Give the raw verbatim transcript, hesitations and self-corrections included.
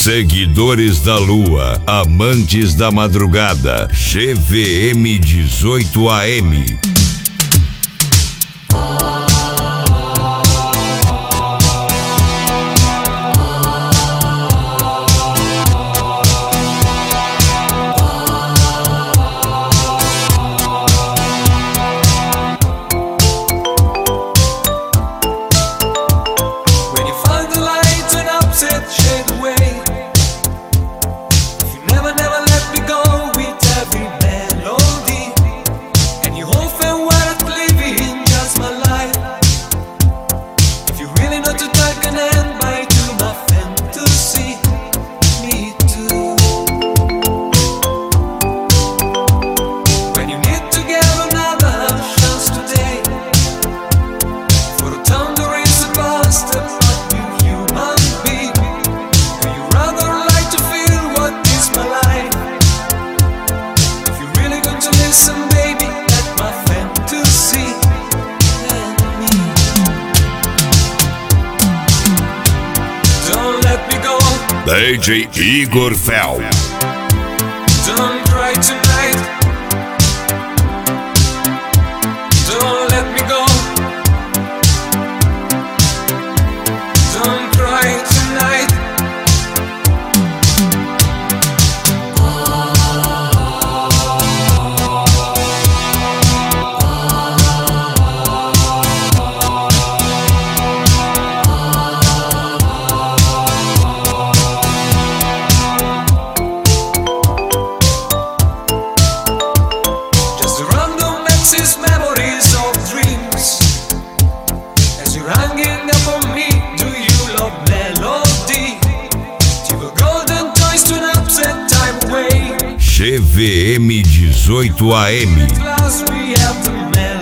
Seguidores da Lua, amantes da madrugada, G V M dezoito A M. D J Igor Fel. Don't cry tonight. Don't let me go. Don't cry tonight. These memories of dreams, as you're hanging up on me, do you love melody? Do you golden toys to an upset time away? G V M dezoito A M. At last we have the melody.